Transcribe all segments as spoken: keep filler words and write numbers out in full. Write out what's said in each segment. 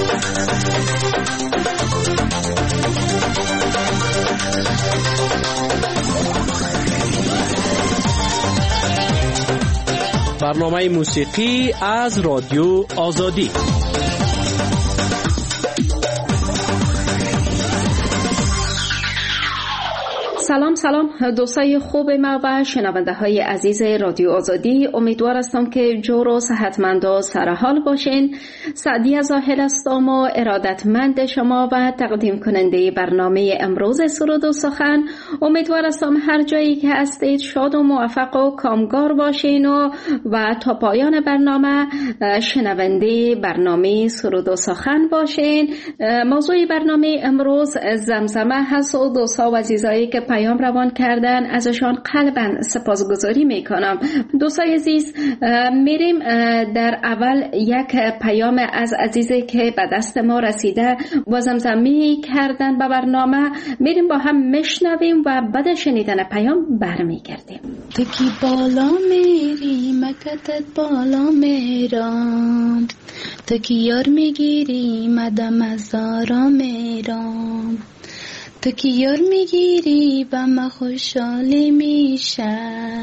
برنامه موسیقی از رادیو آزادی. سلام سلام دوستای خوب ما و شنونده های عزیز رادیو آزادی، امیدوار هستم که جور و صحتمند و سرحال باشین. سعدیه زاهد هستم و ارادتمند شما و تقدیم کننده برنامه امروز سرود و سخن. امیدوار هستم هر جایی که هستید شاد و موفق و کامگار باشین و و تا پایان برنامه شنونده برنامه سرود و سخن باشین. موضوع برنامه امروز زمزمه هست و دوستا و عزیزایی که پیام روان کردن ازشان قلباً سپاسگزاری میکنم. دوستای عزیز، میریم در اول یک پیام از عزیزی که به دست ما رسیده و زمزمه کردن به برنامه، میریم با هم میشنویم و بعد شنیدن پیام برمیگردیم. تو کی بالا میری مکتت بالا میرم، تو کی یار میگیری مدم از آرا میرم، تو کی یار میگیری و ما خوشحالی میشه،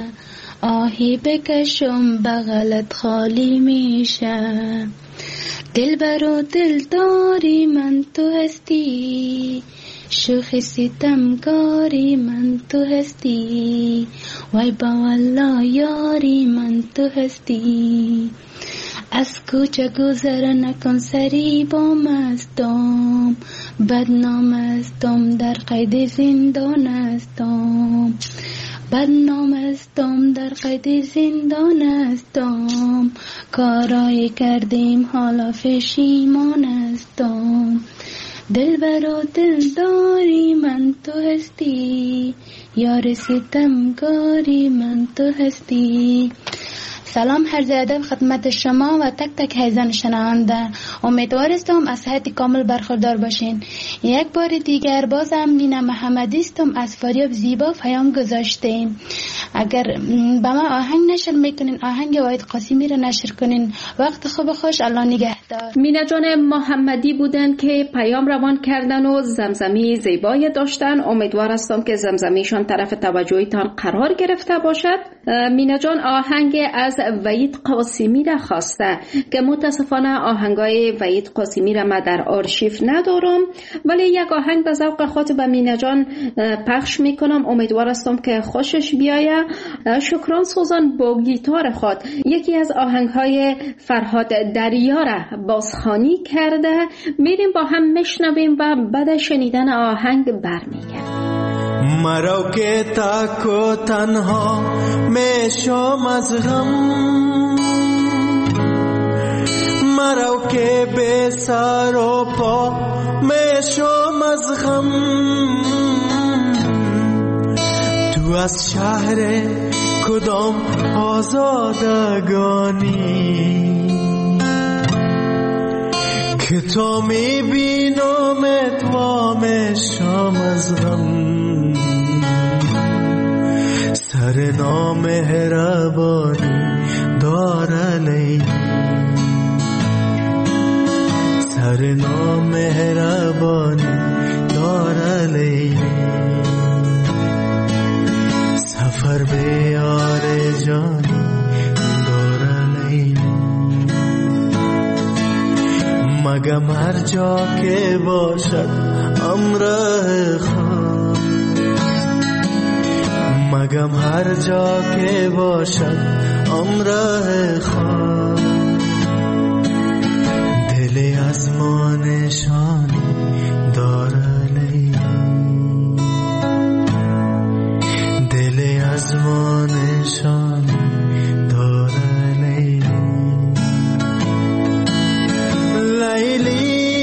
آهی بکشم بغلت خالی میشه، دل برو دل داری من تو هستی، شوخی ستمگاری من تو هستی، وای با والله یاری من تو هستی، از کوچه گذر نکن سری با مستم، بدنام استم در قید زندان استم، بدنام استم در قید زندان استم، کارایی کردیم حالا پشیمان استم، دل برا دل داری من تو هستی، یار ستمگاری من تو هستی. سلام عرض ادب خدمت شما و تک تک حیزان شنونده. امیدوارم از صحت کامل برخوردار باشین. یک بار دیگر بازم نینا محمدی استم از فریاب زیبا پیام گذاشتین. اگر با ما آهنگ نشر میکنین آهنگ وحید قاسمی رو نشر کنین. وقت خوب خوش، الله نگهدار. مینا جان محمدی بودن که پیام روان کردن و زمزمی زیبای داشتن. امیدوار هستم که زمزمیشان طرف توجهتان قرار گرفته باشد. مینا جان آهنگ از وحید قاسمی را خواسته که متاسفانه آهنگای وحید قاسمی را من در آرشیو ندارم، ولی یک آهنگ به ذوق خاطر به مینا جان پخش میکنم. امیدوار هستم که خوشش بیایه. شکران سوزان با گیتار خود یکی از آهنگهای فرهاد دریا را بازخوانی کرده. میریم با هم میشنویم و بعد شنیدن آهنگ برمیگردیم. مرا که تک و تنها میشم از غم، مرا که به سر و پا میشم از غم، تو از شهر کدام آزادگانی که تو میبینمت و میشم از غم، سر نامهربانی داره لیلی، سر نامهربانی داره لیلی، سفر به یار جانی داره لیلی، مگم هر جا که باشد امره خواست، مگم هر جا که باشد امره خواست، دل از ما نشانی داره لیلی، دل از ما نشانی داره لیلی، لیلی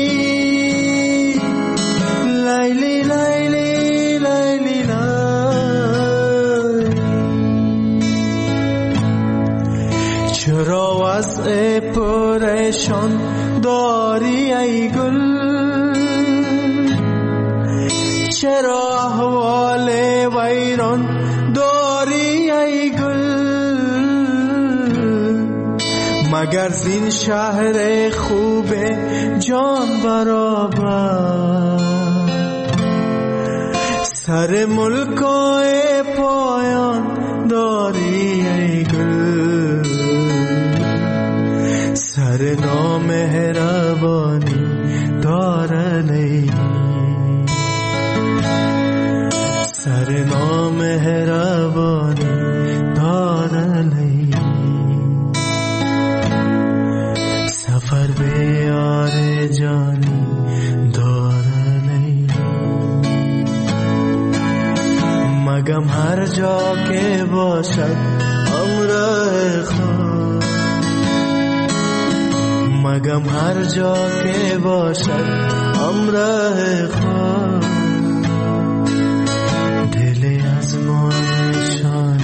لیلی لیلی لیلی چرا وضع پریشان داری ای گل، چرا احوال ویران داری ای گل، مگر زین شهر خوب جان برابر سر ملکای پایان داری ای گل سر نامهربانی دارن ای سر نامهربانی دارن ای سفر به یار جانی دارن ای مگم هر جا که باشد همراه خود مگم هر جا که باشد همراه خود دل از ما نشان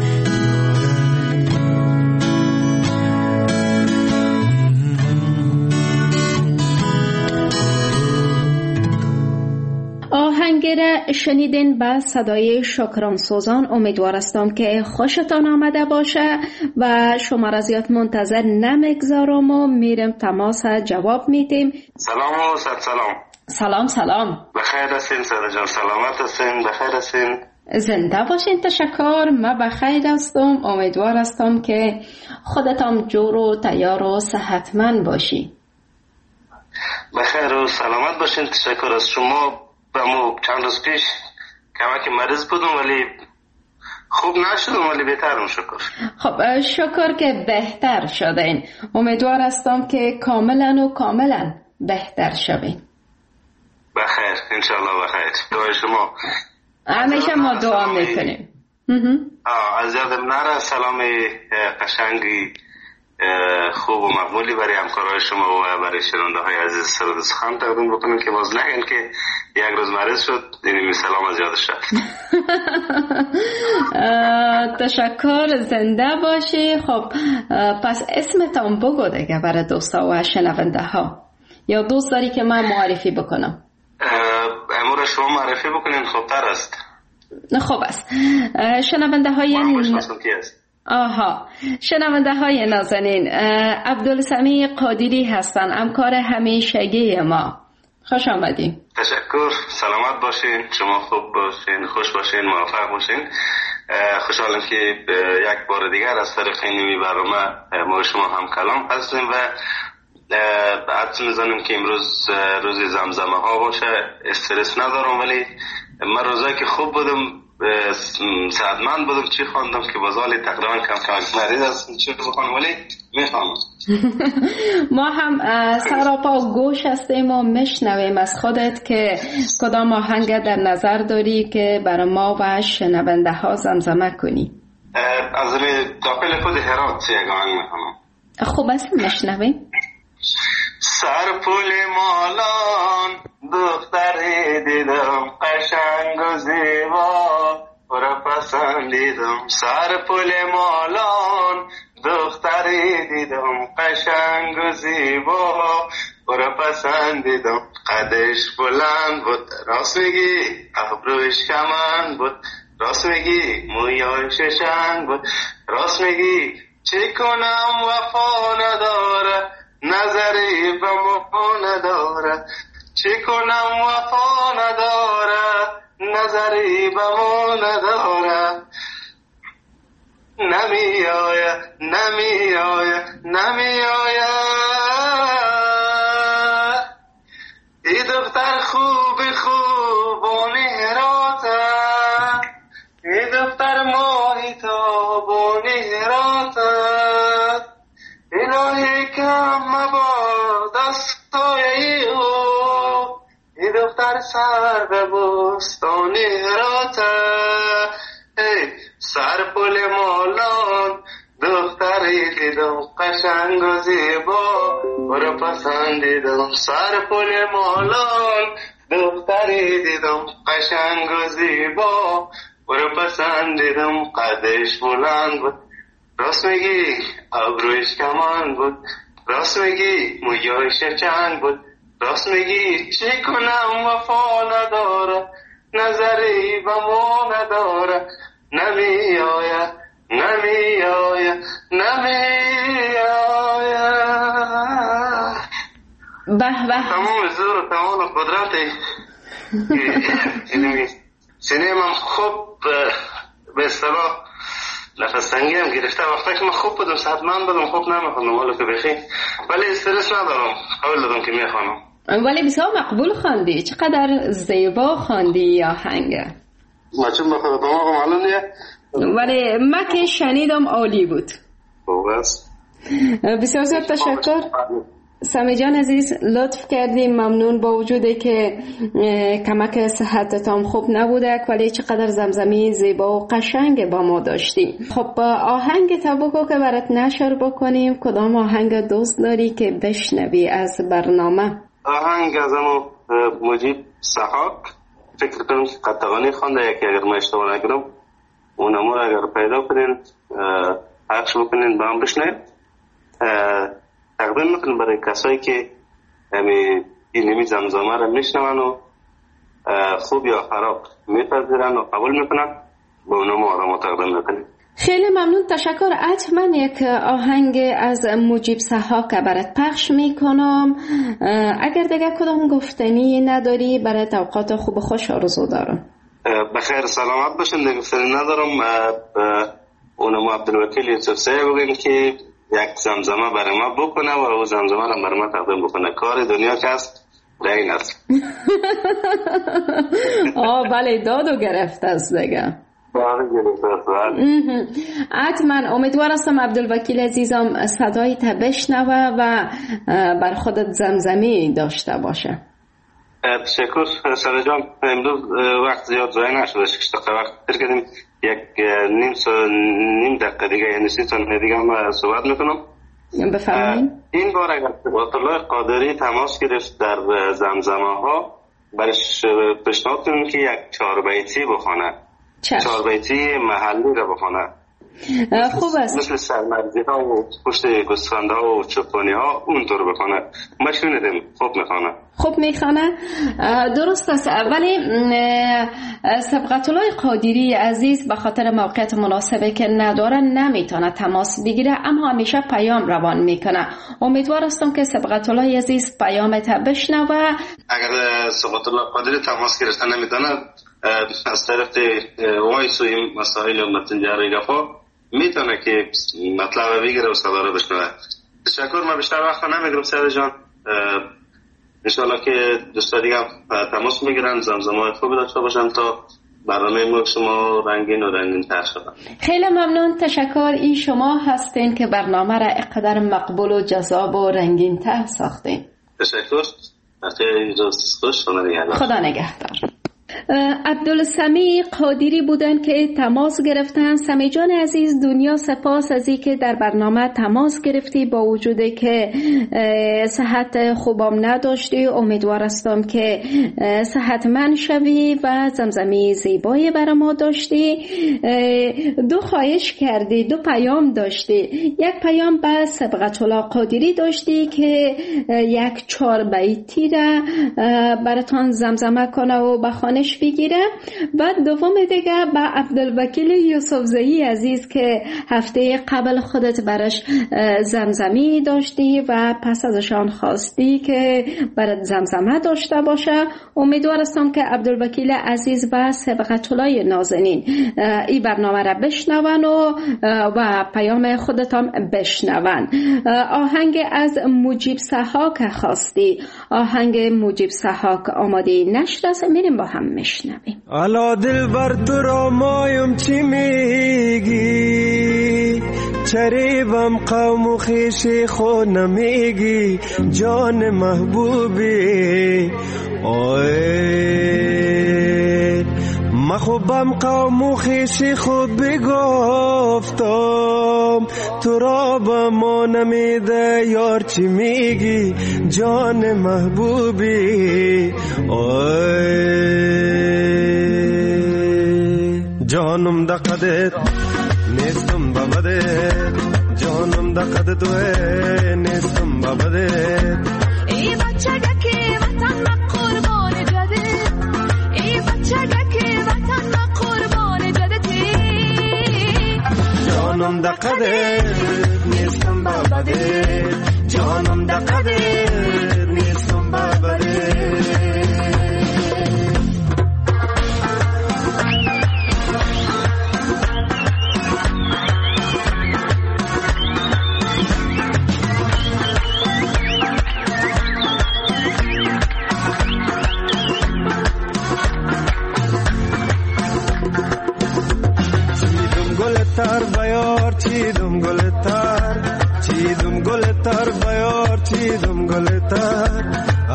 آهنگر شنیدین با صدای شکران سوزان. امیدوار هستم که خوشتان آمده باشه و شما را زیاد منتظر نمیگذارم و میرم تماس جواب میدیم. سلام و صد سلام. سلام سلام. بخیر هستین ساده جان؟ سلامت هستین؟ بخیر هستین؟ زنده باشین. تشکر. من بخیر هستم. امیدوار هستم که خودتان جور و تیار و صحتمند باشی. بخیر و سلامت باشین. تشکر از شما. بمو چند روز پیش کمکی مریض بودم ولی خوب نشدم ولی بهترم شکر. خب شکر که بهتر شدین. امیدوار هستم که کاملا و کاملا بهتر شوین. بخیر انشالله بخیر. دعای شما. همیشه ما دعا میکنیم. از یادم نره سلام قشنگی خوب و مقبولی برای همکارای شما و برای شنونده های عزیز سرود سخن تقدیم بکنیم که باز نگن که یک روز مریض شد این سلام از یادش رفت. تشکر. زنده باشی. خب پس اسمتان بگو دیگه برای دوستا و شنونده ها، یا دوست داری که من معرفی بکنم؟ امور شما معرفی بکنین خوبتر است. خوب است. شنونده های آها شنونده های نازنین، عبدالسمیع قادری هستن، همکار همیشگی ما. خوش آمدین. تشکر. سلامت باشین. شما خوب باشین، خوش باشین، موفق باشین. خوشحالم که یک بار دیگر از طریق این برنامه ما شما هم کلام هستیم و حدس میزنیم که امروز روز زمزمه ها باشه. استرس ندارم ولی من روزایی که خوب بودم سعدمند بودم چی خواندم که بازالی تقریبا کم کم مریض هستم چی بخوانم ولی میخوانم. ما هم سراپا و گوش هستیم و میشنویم از خودت که کدام آهنگ در نظر داری که برای ما و شنونده ها زمزمه کنی. از روی داخل خود هرات یک آهنگ میخوانم. خوب است میشنویم. سر پول مالان دختری دیدم قشنگ و زیبا را پسندیدم. سر پول مالان دختری دیدم قشنگ و زیبا را پسندیدم. قدش بلند بود راست میگی، ابروش کمند بود راست میگی، مویاش شنگ بود راست میگی. چه کنم وفا نداره نظری به مو نداره، چه کنم وفا نداره نظری به مو نداره. نمی آیه نمی آیه نمی آیه ای دختر خوب خوب و نهراته، ای دختر ماهی تاب و نهراته. الهی کم مباد دستای او ای دختر سر به بستان هراته. ای سر پل مالان دختری دیدم قشنگ و زیبا برا پسندیدم. سر پل مالان دختری دیدم قشنگ و زیبا برا پسندیدم. قدش بلند بود راست میگی، ابرویش کمان بود راست میگی، مویایش چند بود راست میگی. چی کنم وفا نداره نظری به ما نداره. نمی آید نمی آید نمی آید. به تمام زور و تمام قدرت سینه من خوب به اصطلاح نفس تنگی هم گرفته. وقتی که من خوب بودم صحتمند بودم خوب نمیخوندم حالا که بخی، ولی استرس ندارم، قبول دادم که میخوانم. ولی بسیار مقبول خواندی. چقدر زیبا خواندی آهنگ. ما چون بخواه دماغم معلوم نیه، ولی من که شنیدم عالی بود. بس بسیار زیاد تشکر سمی جان عزیز، لطف کردیم. ممنون. با وجودی که کمک صحتتان خوب نبوده ولی چقدر زمزمی زیبا و قشنگ با ما داشتیم. خب آهنگ تا بگو که برات نشر بکنیم. کدام آهنگ دوست داری که بشنوی از برنامه؟ آهنگ از امو مجیب سحاک فکر کنم که قطعانی خونده یکی، اگر ما اشتباه نکنم اونمو اگر پیدا کنین پخش بکنین با هم بشنویم. تقدیم میکنم برای کسایی که همی این زمزمه را میشنون و خوب یا خراب میپذیرن و قبول میکنن، به اونمو آدم تقدیم میکنیم. خیلی ممنون، تشکر. حتما یک آهنگ از مجیب سحاک برات پخش میکنم. اگر دیگه کدام گفتنی نداری برای اوقات خوب خوش آرزو دارم. بخیر سلامت باشین. دیگه گفتنی ندارم. اونمو عبدالوکیل یوسف سعی بگیم که یک زمزمه برای ما بکنه و او زمزمه را برای ما تقدیم بکنه. کار دنیا که است این است. آه بله، دادو گرفت است دیگه. حتما امیدوار هستم عبدالوکیل عزیزم صدای تا بشنوه و بر خودت زمزمی داشته باشه. تشکر سر جان. امروز وقت زیاد ضایع نشده، شش دقیقه وقت تر کردیم. یک نیم سا نیم دقیقه دیگه یعنی سی ثانیه دیگه هم صحبت میکنم. بفرمایید. این بار اگر صبات الله قادری تماس گرفت در زمزمه ها، برش پیشنهاد کنیم که یک چهار بیتی بخونه. چهار بیتی محلی را بخونه. خوب است. مثل سرمرزی ها و پشت گوسفنده ها و چوپانی ها اونطور بخونه. ما شنیدیم خوب میخونه. خوب میخونه. درست است. ولی سبقت الله قادری عزیز به خاطر موقعیت مناسبه که نداره نمیتونه تماس بگیره، اما همیشه پیام روان میکنه. امیدوار هستم که سبقت الله عزیز پیامت بشنوه. اگر سبقت الله قادری تماس گرفته نمیتونه، از طرف وایس و این مسائل و متنجاری گفا میتونه که مطلب بگیره و صدا رو بشنوه. تشکر. ما بیشتر وقت نمیگیرم سعید جان. انشاءالله که دوستا دیگه تماس میگیرن، زمزمه خوبی داشته باشن تا برنامه ما شما رنگین و رنگین تر شدن. خیلی ممنون. تشکر. این شما هستین که برنامه را اقدر مقبول و جذاب و رنگین تر ساختین. تشکر. خوش خدا نگهدار. عبدالسمیع قادری بودن که تماس گرفتن. سمی جان عزیز، دنیا سپاس از این که در برنامه تماس گرفتی با وجودی که صحت خوبم نداشتی. امیدوار هستم که صحتمند شوی و زمزمی زیبایی برای ما داشتی. دو خواهش کردی، دو پیام داشتی. یک پیام به سبقت الله قادری داشتی که یک چهار بیتی را براتان زمزمه کنه و بخوانش بگیره. بعد دوم دیگه با عبدالوکیل یوسفزئی عزیز که هفته قبل خودت برش زمزمی داشتی و پس ازشان خواستی که برات زمزمه داشته باشه. امیدوار هستم که عبدالوکیل عزیز و سبقت الله نازنین این برنامه را بشنون و و پیام خودتان بشنون. آهنگ از مجیب سحاک خواستی. آهنگ مجیب سحاک آماده نشر است، میریم با هم میشنویم. الا دل بر تو را مایم چی میگی، چریبم قوم و خیشی خود نمیگی، جان محبوبی آی مخوبم قوم و خیشی خود بگفتم، تو را با ما نمیده یار چی میگی، جان محبوبی آی جانم دا قدت نیستم بابدت، جانم دا قدت توه نیستم بابدت. ای بچه که وطن ما قربان جدت، ای بچه که وطن ما قربان جدتی، جانم دا قدت نیستم بابدت، جانم دا قدت نیستم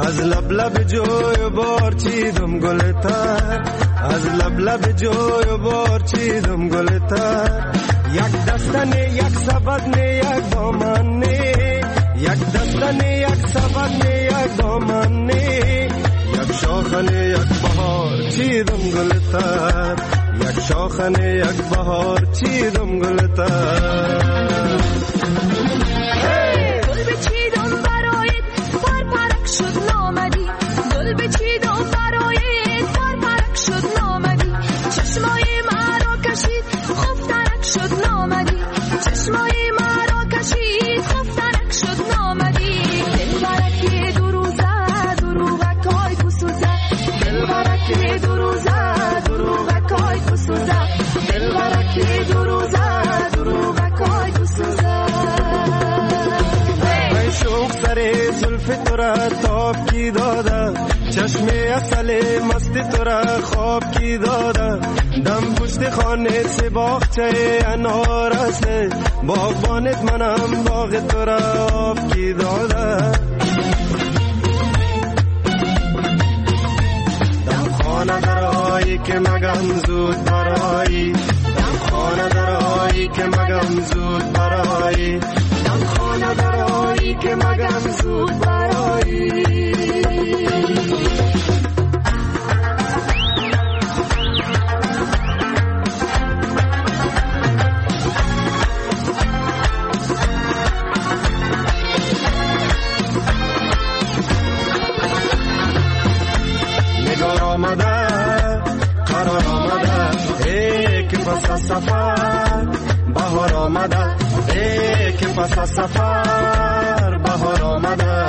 از لب لب جوی بار چیدم گلتر، از لب لب جوی بار چیدم گلتر. یک دستنه یک سبدنه یک دامنه، یک دستنه یک سبدنه یک دامنه، یک شاخنه یک بهار چیدم گلتر، یک شاخنه یک بهار چیدم گلتر. گل بچیدم برایت پر پرک شد نامدی، گل بچیدم برایت پر پرک شد نامدی. چشمای مرا کشید خفتنک شد نامدی، چشمای مرا کشید خفتنک شد نامدی. دل برکی دو روزه دروغکای بسوزه، دل برکی دو روزه دروغکای بسوزه، دل برکی دو روزه دروغکای بسوزه. زلف تو را تاب کی داده، چشم اصل مست تو را خواب کی داده. دم پشت خانه سی باغچه انار است، باغبانت منم باغ تو را آب کی داده. دم خانه درایی که مگم زود برایی، دم خانه درایی که مگم زود برایی، دم خانه درایی که مگم زود برایی. نگار آمده قرار آمده ای که پس از سفر بهار آمده، ای که پس از سفر بهار آمده.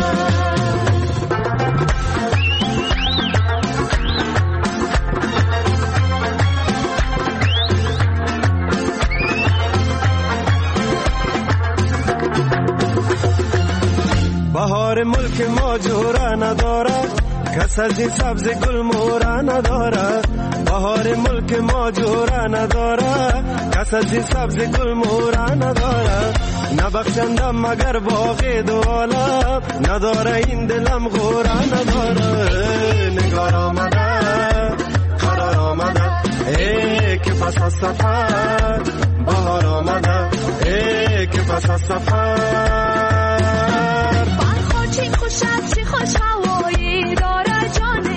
بهار ملک ما جوره نداره، کس از این سبز گل موره نداره. بهار ملک ما جوره نداره، کس از این سبز گل موره نداره. نبخشندم مگر باغ دو عالم، نداره این دلم غوره نداره. نگار آمده قرار آمده ای که پس از سفر بهار آمده، ای که پس از سفر. برخوا چی خوش است چی خوش هوایی داره جانه،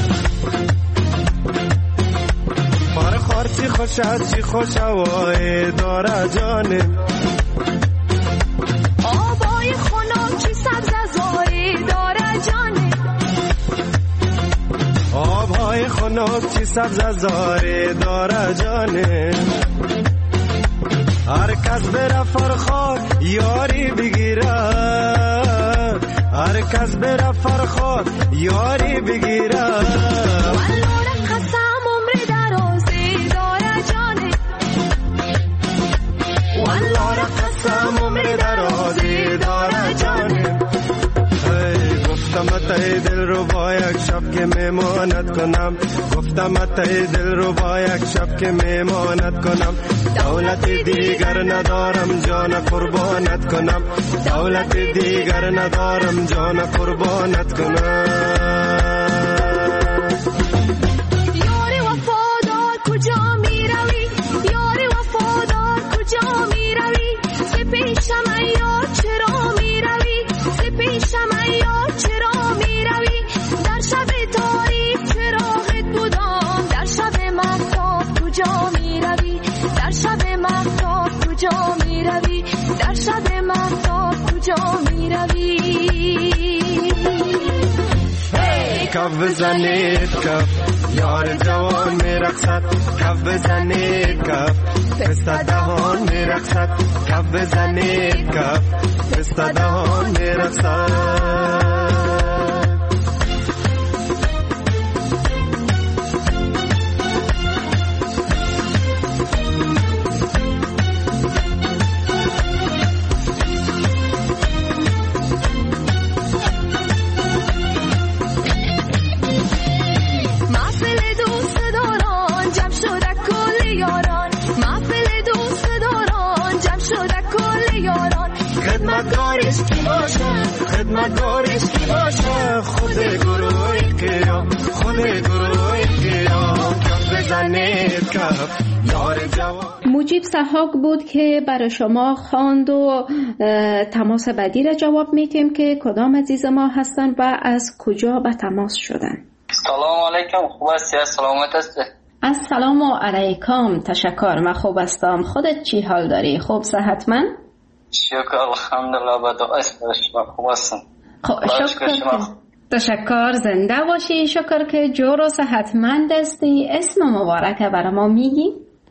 برخوا چی خوش است چی خوش هوایی داره جانه. آبای خنک چی سبز زاری داره جانه، آبهای خنک چی سبز زاری داره جانه. هر کس بره فرخار یاری بگیره، هر کس بره فرخار یاری بگیره. والله قسم عمر درازی داره جانه، والله قسم عمر درازی داره جانه. گفتم اتای دل رو با یک شب که میمانت کنم، گفتم اتای دل رو با یک شب که میمانت کنم. دولت دیگر ندارم جان قربانت کنم، دولت دیگر ندارم جان قربانت کنم. یاری وفادار کجا می روی، یاری وفادار کجا می روی. ز پیشم ایار چرا می روی، ز پیشم ایار چرا می روی. در شب تاریک چراغت بودم، در شب مهتاب کجا می روی، در شب مهتاب کجا می روی، در شب مهتاب کجا می روی. کف بزنید کف یار جوان میرقصد، کف بزنید کف پسته دهان میرقصد، کف بزنید کف پسته دهان میرقصد. خدمتگارش کی باشه خدمتگارش کی باشه خود گروه کیا خود گروه کیا کف بزنید کف یار جوان. مجیب سحاق بود که برای شما خواند و تماس بعدی را جواب میتیم که کدام عزیز ما هستن و از کجا به تماس شدن. سلام علیکم، خوب هستی؟ سلامت هستی؟ السلام علیکم، تشکر، من خوب هستم. خودت چی حال داری؟ خوب صحتمند؟ شکر الحمدلله، با دعای شما خوب هستم. شکر تشکر، زنده باشی. شکر که جور و صحتمند هستی. اسم مبارک برای ما میگی؟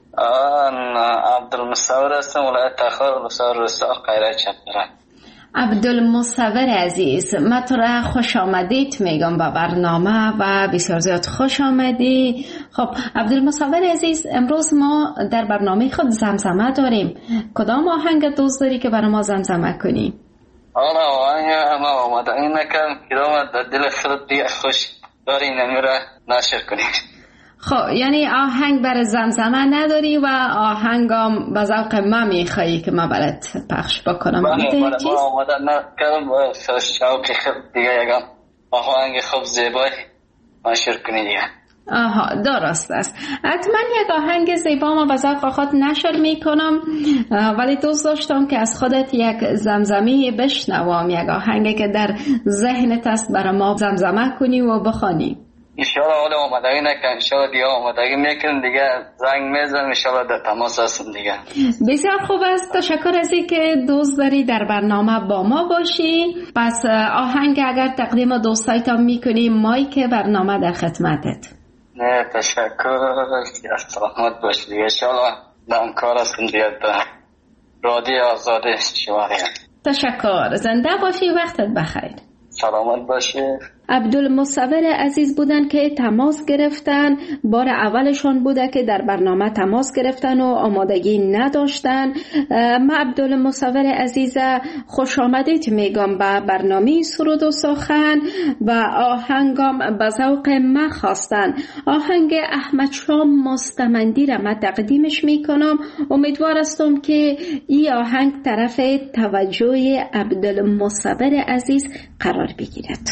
عبدالمصور هستم، ولایت تخار، مصور رسال قیره چپره. عبدالمصور عزیز، من تو را خوش آمدید میگم به برنامه و بسیار زیاد خوش آمدی. خب عبدالمصور عزیز، امروز ما در برنامه خود زمزمه داریم. کدام آهنگ دوست داری که برای ما زمزمه کنی؟ آره آهنگ ما آمده این نکم کدام در دل خود دیگه خوش داری نمی را نشر کنید. خب یعنی آهنگ برای زمزمه نداری و آهنگم به ذوق ما میخوایی که ما برات پخش بکنم؟ بله بله ما آمده نکردم با شوق خود دیگه یکم آهنگ خوب زیبای نشر کنید دیگه. آها درست است. حتما یک آهنگ زیبا ما به ذوق خود نشر میکنم، ولی دوست داشتم که از خودت یک زمزمه بشنوم، یک آهنگی که در ذهنت است برای ما زمزمه کنی و بخوانی. انشاءالله حالا آمدگی نکن، انشاءالله دیگه آمدگی میکن دیگه زنگ میزن، انشاءالله در تماس هستم دیگه. بسیار خوب است، تشکر از این که دوست داری در برنامه با ما باشی. پس آهنگ اگر تقدیم دوستایتان میکنی، مایک برنامه در خدمتت. نه تشکر، سلامت باشی دیگه، انشاءالله دم کار هستم دیگه در رادیو آزادی شما دیگه. تشکر، زنده باشی، وقتت بخیر. سلامت باشی. عبدالمصور عزیز بودن که تماس گرفتن، بار اولشون بوده که در برنامه تماس گرفتن و آمادگی نداشتن. من عبدالمصور عزیز خوش آمدید میگم به برنامه سرود و سخن و آهنگم به ذوق من خواستن. آهنگ احمد شام مستمندی را من تقدیمش میکنم. امیدوار هستم که این آهنگ طرف توجه عبدالمصور عزیز قرار بگیرد.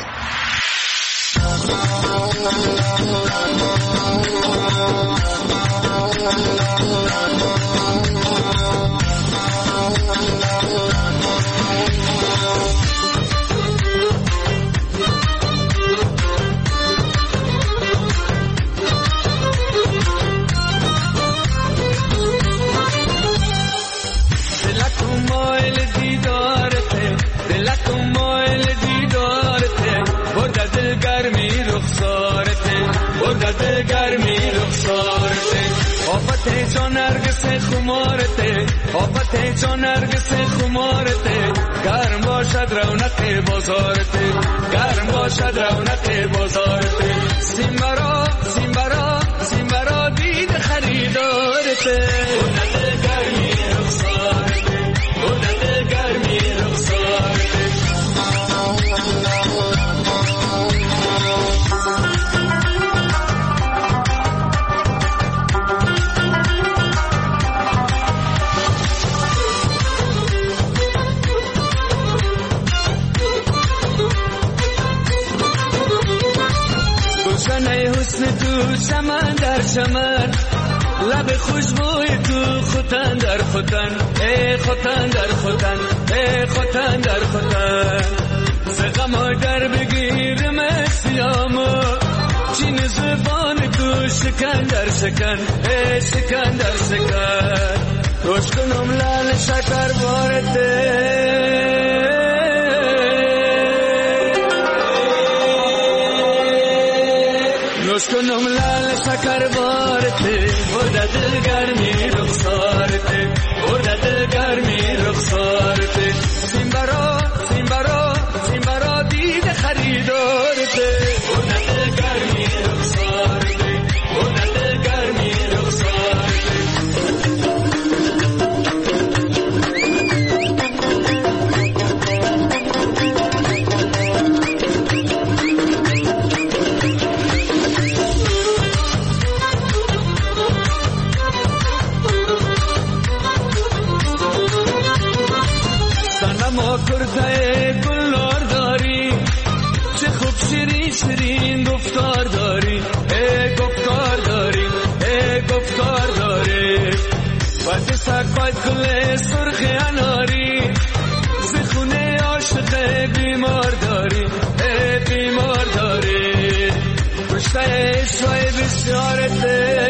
گرمی رخسارته آفت چون نرگس خمارته آفت چون نرگس خمارته گرم باشد رونق بازارته گرم باشد رونق بازارته سیمبرا سیمبرا سیمبرا دید خریدارته اونت گرمی رخسارته اونت گرمی رخسارته حسن تو چمن در چمن لب خوشبوی تو خوتن در خوتن ای خوتن در خوتن ای خوتن در خوتن زغم در بگیرم سیامو چین زبان تو شکن در شکن ای شکن در شکن روش کنم لال شکر بارده روش کنم لال شکر بارته برده دل گرمی رخسارته برده دل گرمی رخسارته سیمبرا سیمبرا سیمبرا دید خریدارته برده دل گرمی رخسارته برده دل گرمی رخسارته شیرین گفتار داری ای گفتار داری ای گفتار داری وقتی سرپاید گل سرخ اناری زخونه عاشق بیمار داری ای بیمار داری کشته عشقای بسیارته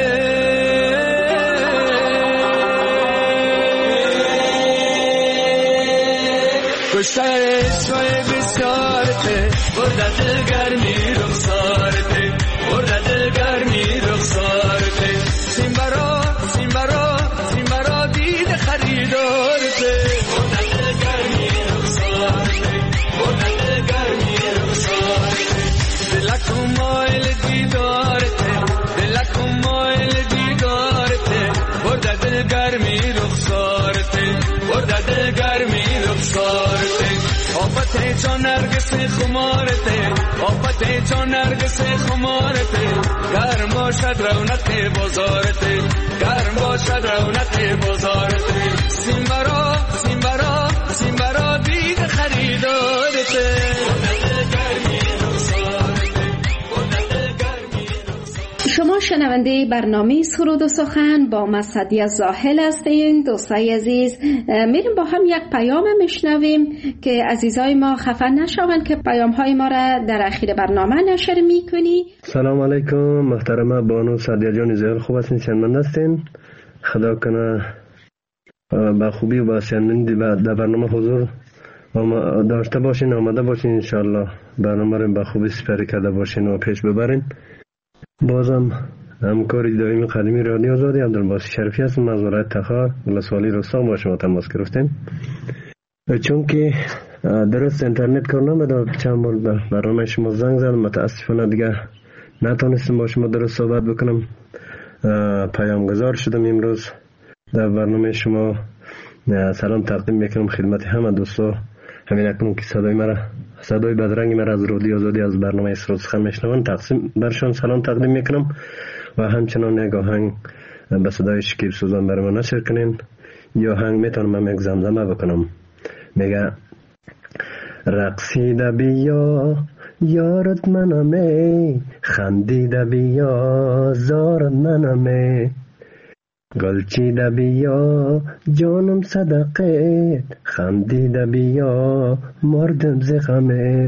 کشته عشقای بسیارته برده دل گرمی رخسارته برده دل گرمی رخسارته سیم برا سیم برا سیم برا دید خریدارته برده دل گرمی رخسارته برده دل گرمی رخسارته دلکم مایل دیدارته دلکم مایل دیدارته برده دل گرمی رخسارته برده دل گرمی رخسارته آفت جان نرگس خمارته آفت جان نرگس خمارته گرم باشد رونق بازارته گرم باشد رونق بازارته سیم برا سیم برا سیم برا دید خریدارته شما شنونده برنامه سرود و سخن با مصدی زاهل هستین. دوستای عزیز، میریم با هم یک پیام میشنویم که عزیزای ما خفه نشوند که پیام های ما را در اخیر برنامه نشر میکنی. سلام علیکم محترمه بانو سعدیه جان زاهل، خوب هستین؟ شنونده هستین؟ خدا کنه با خوبی و با شنوندی در برنامه حضور داشته باشین، آمده باشین. انشالله برنامه رو با خوبی سپری کرده باشین و پیش ببرین. بازم همکاری دائمی قدیمی رادیو آزادی عبدالباسط شریفی هستم از ولایت تخار ولسوالی رستم با شما تماس گرفتیم. چون که درست اینترنت کار نمی‌کنه چند بار برنامه شما زنگ زدم، متاسفانه دیگه نتونستم با شما درست صحبت بکنم. پیامگذار شدم امروز در برنامه شما. سلام تقدیم میکنم خدمت همه دوستا. همین اکنون که صدای مرا صدای بدرنگ مرا از رادیو آزادی از برنامه سرود سخن میشنون تقسیم برشان سلام تقدیم میکنم و همچنان یک آهنگ به صدای شکیب سوزان برای من نشر کنین. یا آهنگ میتونم یک زمزمه بکنم، میگه رقصیده بیا یارت منمه، خندیده بیا زارت منمه، گلچیده بیا جانم صدقت، خندیده بیا مردم ز غمت،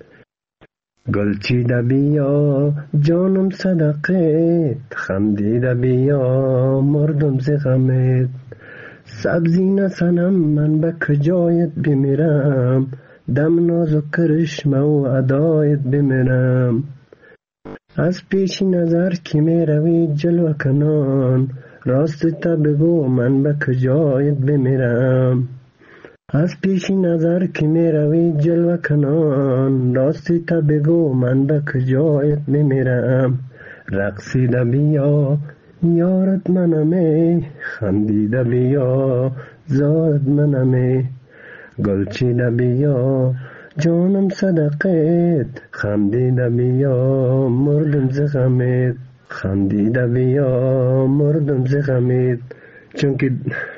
گلچیده بیا جانم صدقت، خندیده بیا مردم ز غمت، سبزی نسنم من به کجایت بمیرم، دم ناز و کرشمه و ادایت بمیرم، از پیش نظر که می روی جلو کنان، راست تا بگو من به کجایت بمیرم، از پیش نظر که می روی جلو کنان، راست تا بگو من به کجایت بمیرم، رقصیده بیا یارت منمه، خندیده بیا زارت منمه، گلچیده بیا جانم صدقت، خندیده بیا مردم ز غمت، خندیده بیا مردم ز غمت. چون که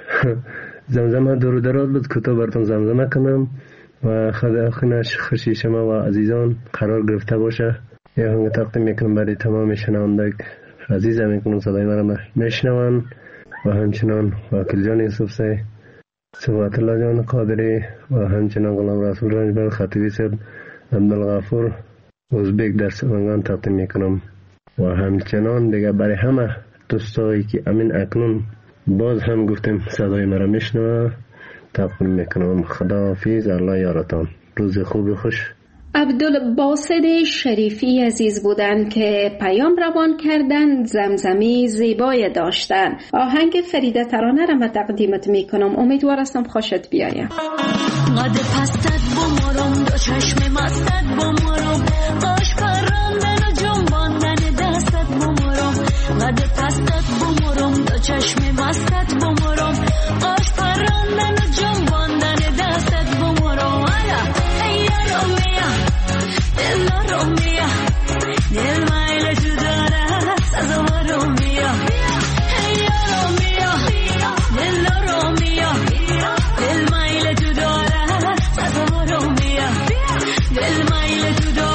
زمزمه درو دراز بود که تو براتون زمزمه کنم و خدا خونش خوشی شما و عزیزان قرار گرفته باشه. یه هنگ تقدیم میکنم برای تمام شنونده عزیز میکنم صدای مرا میشنون و همچنان وکیل جان یوسف سی، صفات الله جان قادری و همچنان غلام رسول رنجبر خطیبی سید عبدالغفور ازبک در سمنگان تقدیم میکنم و همچنان دیگه برای همه دوستایی که امین اکنون باز هم گفتیم صدای مرا میشنوه تقدیم میکنم. خداحافظ، الله یارتان، روز خوب خوش. عبدالباسط شریفی عزیز بودن که پیام روان کردن، زمزمی زیبای داشتن. آهنگ فریده ترانه را من تقدیمت میکنم، امیدوار هستم خوشت بیایم. قد پستت بمرم دو چشم مستت بمرم، قاش پراندن و جنباندن دستت بمرم، قد پستت بمرم دو چشم مستت بمرم، قاش پراندن و جنباندن دستت بمرم. ای یارو میا دل رو میا دل مایل تو داره سزا رو میا، ای یارو میا دل رو میا دل مایل تو داره سزا رو میا، دل مایل تو داره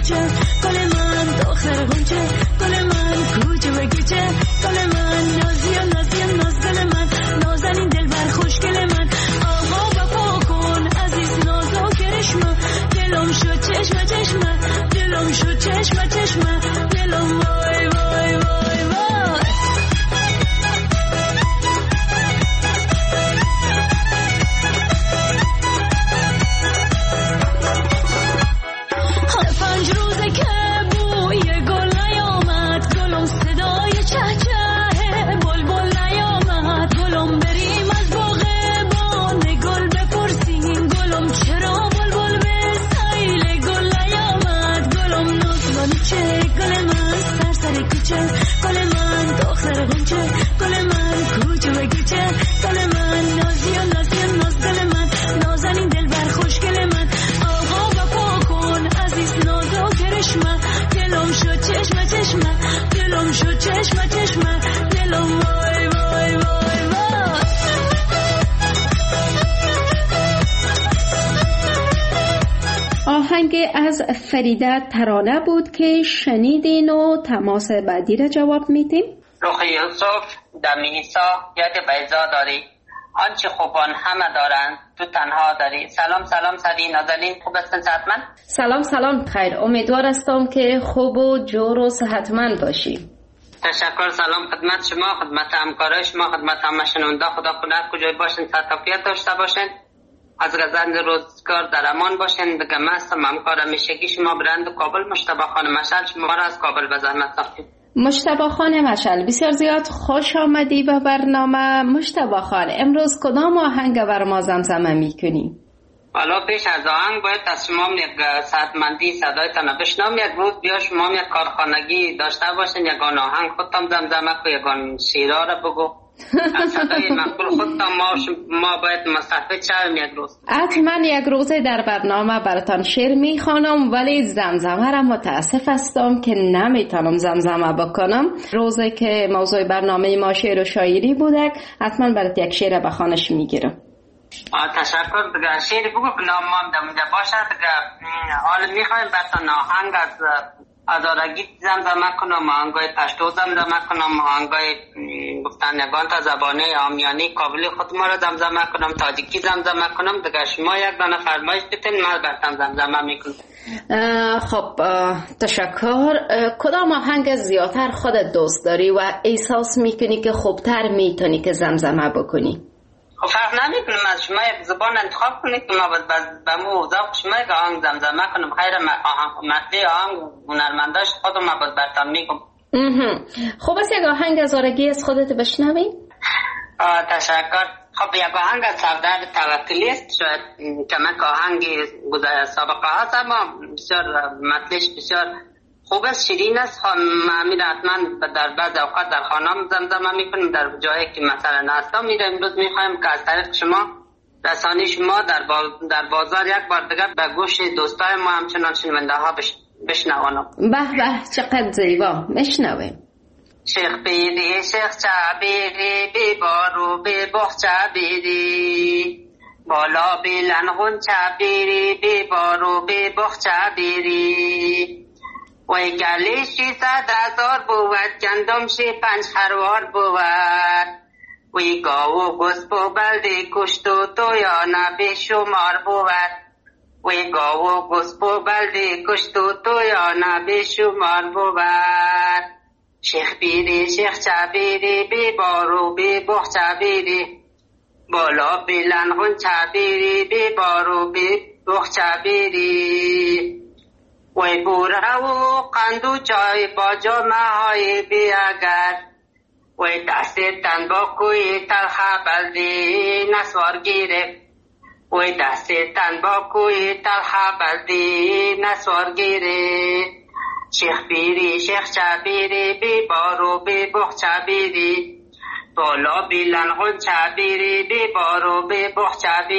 کوچه گل من دختر غنچه گل من کوچه و کوچه گل من نازی و نازی و ناز گل من نازنین دلبر خوشگل من آقا وفا کن عزیز ناز و کرشمه دلم شد چشمه چشمه دلم شد چشمه چشمه دلم وای وای وای وای پنج روزه که بوی گل نیامد گلم صدای چهچه بلبل نیامد گلم بریم از باغ بان گل بپرسیم گلم چرا بلبل به سیل گل نیامد گلم نازوانی چه گل من سر سر کوچه گل من دختر غنچه گل من کوچه و کوچه گل من نازی و نازی و ناز گل من نازنین دلبر خوشگل من آقا وفا کن عزیز ناز و کرشمه دلم شد چشمه چشمه دلم شد چشمه چشمه دلم وای وای وای وای آهنگ از فریده ترانه بود که شنیدین و تماس بعدی را جواب میدیم. رخ یوسف دمیسا یاد بیضا داری آنچه خوبان همه دارند تو تنها داری. سلام سلام سدی نازنین خوب هستن صحتمند؟ سلام سلام خیر امیدوار هستم که خوب و جور و صحتمند باشی. تشکر. سلام خدمت شما خدمت همکارای شما خدمت همه شنونده خدا خدا کجای باشین صحت عافیت داشته باشین از گزند روزگار در امان باشین. دیگه من هستم همکار همیشگی شما برند کابل مجتبی خانم مشعل شما را از کابل به زحمت ساختیم. مجتبی خان مشعل بسیار زیاد خوش آمدی به برنامه. مجتبی خان امروز کدام آهنگ بر ما زمزمه میکنی؟ حالا پیش از آهنگ باید از شما یک صحتمندی صدایتان بشنوم. یک روز بیا شما یک کارخانگی داشته باشین یگان آهنگ خودتان زمزمه کو یگان شیرا را بگو از صدای مقبول خودتان ما, ما باید مستفید شویم یک روز. حتما یک روز در برنامه براتان شعر میخوانم ولی زمزمه را متاسف هستم که نمیتونم زمزمه بکنم. روزی که موضوع برنامه ما شعر و شاعری بوده حتما برات یک شعر بخوانش میگیرم. تشکر. دیگه شعر بگو که نامم در اونجا باشه. دیگه حالا میخوایم براتان آهنگ از ازارگی زمزمه کنم آهنگای پشتو زمزمه کنم آهنگای گفتن یگان تا زبانه آمیانی کابلی خود ما را زمزمه کنم تاجیکی زمزمه کنم. دیگه شما یک دانه فرمایش بتین من براتان زمزمه میکنم. خب تشکر. کدام آهنگ زیادتر خودت دوست داری و احساس میکنی که خوبتر میتونی که زمزمه بکنی؟ خب فرق نمیکنم از شما یک زبان انتخاب کنید که ما به مو ذوق شما یک آهنگ زمزمه کنم. خیر آهنگ متن آهنگ هنرمنداش خودم ما باز براتون میگم. خب از یک آهنگ از آرگی از خودت بشنویم. تشکر. خب یک آهنگ از سردار توکلی است شاید کمک آهنگ گذشته سابقه هست اما بسیار متنش بسیار خوب است شیرین است. امیر حتما در بعض اوقات در خانم زمزمه میکنیم در جایی که مثلا هستم میره. امروز میخوایم که از طریق شما رسانی شما در, در بازار یک بار دیگر به گوش دوستای ما همچنان شنونده ها بش... بشنوانم. به به چقدر زیبا میشنویم. شیخ بیری شیخ چابیری بی بارو بی بخ چابیری بالا بیلن غن چابیری بی بارو بی بخ چابیری وی گلی شی صد هزار بود گندم شی پنج خروار بود وی گاو گسب و بلدی کشت و تویانه بی شمار بود وی گاو گسب و بلدی کشت و تویانه بی شمار بود شیخ بیری شیخ چابیری بی بارو بی بخ چابیری بالا بی لنغون چابیری بی بارو بی بخ چابیری وی بوره و قندو چای با جامعه های بیاگر وی دست تنباکوی تلخه بلدی نسوار گیره وی دست تنباکوی تلخه بلدی نسوار گیره شیخ بیری شیخ چابیری بی بارو بی بخ چابیری بالا بی لنغون چابیری بی بارو بی بخ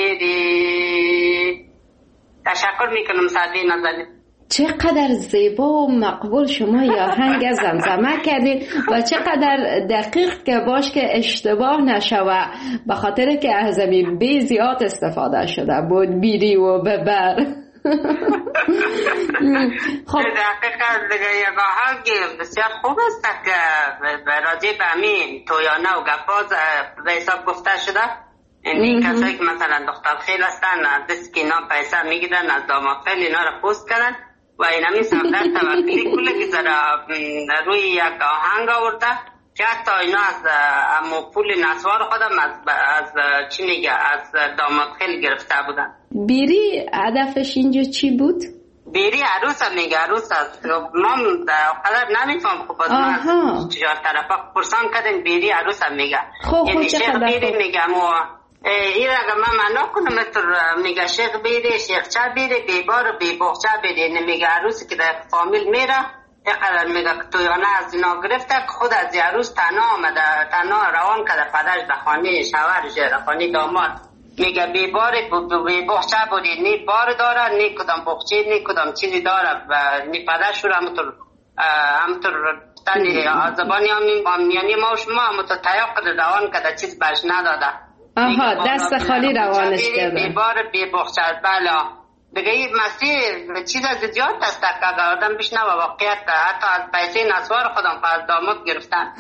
چابیری. تشکر میکنم سعدی نازنین. چقدر زیبا و مقبول شما یا آهنگ زمزمه کردید و چقدر دقیق که باش که اشتباه نشوه به خاطر که از همین بی زیاد استفاده شده بود بیری و ببر. خب دقیقا دیگه یک آهنگ بسیار خوب است که راجع به همین تویانه و گپاز به حساب گفته شده. این کسایی که مثلا دختر خیل هستن دست که اینا پیسه میگیرن از داماد خیل اینا را پوست کردن و این همین سمدر توقعی کله که زرا روی یک آهنگ آورده که حتی اینا از امو پول نسوار خودم از, از چی میگه از داماد خیل گرفته بودن. بیری هدفش اینجا چی بود؟ بیری عروس هم میگه عروس هست. ما قدر نمیفهم خب از ما چجار طرفا پرسان کردیم بیری عروس هم میگه. یعنی شیخ بیری میگه مو این اگر من معنا کنم مثل میگه شیخ بیری شیخ چه بیری بیبار و بیبوخچه بیری. یعنی میگه عروسی که در فامیل میره اینقدر میگه که تویانه از اینا گرفته که خود از عروس تنها آمده تنها روان کرده پدرش در خانه شوهرش در خانه داماد. میگه بیبار بی بخچه بودی نی بار داره نی کدام بخچه نی کدام چیزی داره و نی پدرش رو همونطور همونطور تنی زبانی یعنی ما و شما همونطور تیاق کرده روان کرده چیز برش نداده. آها دست خالی روانش کرده. بیبار بی بخچه بله دیگه این مسیح چیز از زیاد است که اگر آدم بشنه و واقعیت حتی از پیسه نسوار خودم از داماد گرفتن.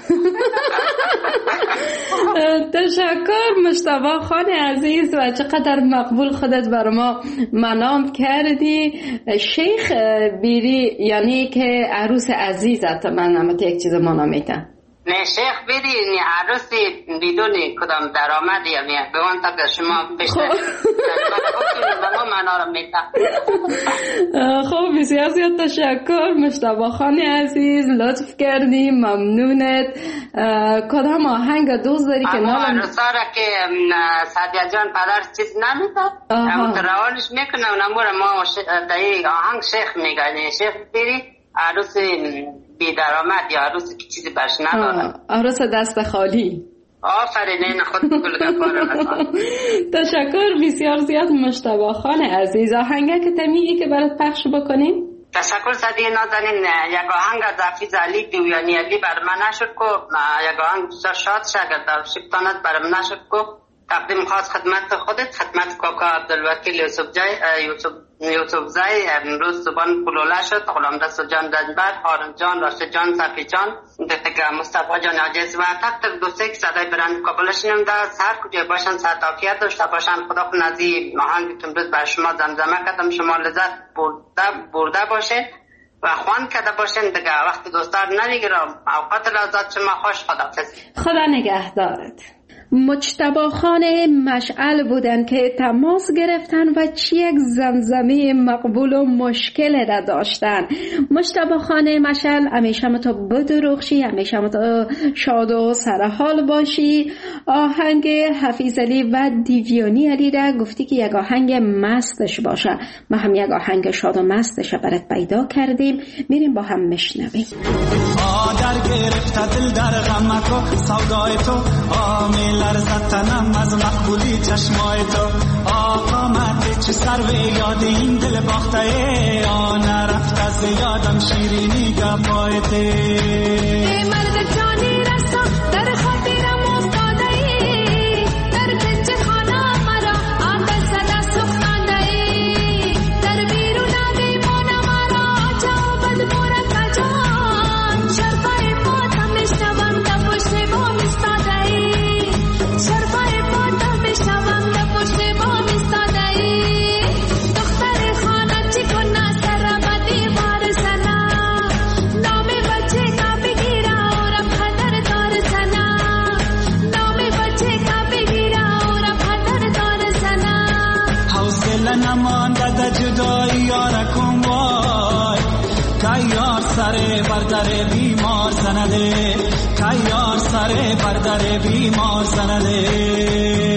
تشکر مجتبی خان عزیز و چقدر مقبول خودت بر ما منام کردی. شیخ بیری یعنی که عروس عزیزت من همت یک چیز منامیتم. نه شیخ بیری نه عروسی بدون کدام درآمدی یعنی به اون تا که شما بیشتر ما معنا رو میتم. خب بسیار زیاد تشکر مجتبی خان عزیز لطف کردی ممنونت. کدام آهنگ دوست داری که اما عروسا را که سعدیه جان پدر چیز نمیداد اما روانش میکنه و نمور ما دایی آهنگ شیخ میگه شیخ بیری عروس بی درآمد یا عروسی که چیزی برش نداره عروس دست خالی. آفرین این خود کل گفاره مثلا. تشکر بسیار زیاد مجتبی خان عزیز. آهنگه که تمیگی که برات پخش بکنیم؟ تشکر صدیه نازنین. یک آهنگ از حافظ علی دیویانی علی بر من نشد که یک آهنگ بسیار شاد شاگرد شکتانت بر من نشد که تقدیم خاص خدمت خودت خدمت کاکا عبدالوکیل یوسف جای یوسف یوسف زای امروز زبان پلوله شد غلام رسول جان دنبر هارون جان راشد جان صفی جان دیگه مصطفی جان عجز و تقدر دوسته که صدای برند قبولش نمیده هر کجا باشن ساعت عافیت داشته باشن خدا کنه از این آهنگ امروز بر شما زمزمه کردم شما لذت برده برده باشه و خوان کرده باشین دیگه وقت دوستار نمیگیرم اوقات لذت شما خوش خداحافظ. خدا نگهدارت. مجتبی خان مشعل بودن که تماس گرفتن و چی یک زمزمه مقبول و مشکل را داشتن. مجتبی خان مشعل همیشه متا بدرخشی همیشه متا شاد و سرحال باشی. آهنگ حافظ علی و دیویانی علی را گفتی که یک آهنگ مستش باشه. ما هم یک آهنگ شاد و مستش برات پیدا کردیم میریم با هم میشنویم. آدر گرفت دل در غمکو سودای تو آمیل لرزد تنم از مقبولی چشمای تو آقا مده چه سر و یاد این دل باخته آن رفت از یادم شیرینی گپای ته مرد جانی رسا در خاطرم افتاده ای در پنجه خانه مرا آتش زده سوخته ای در بیرون دیوان مرا جواب مورد جان شرفای پاتم میشنوم در پشت بام ایستاده ای شرفای پاتم میشنوم در پشت بام ایستاده ای دختر خانه چی کنه سر به دیوار سنا نام بچه کا بگیره اور پدر دار سنا نام بچه کا بگیره اور پدر دار سنا حوصله نمانده در جدایی یارکم وای که یار سر بردر بیمار زنده که یار سر بردر بیمار زنده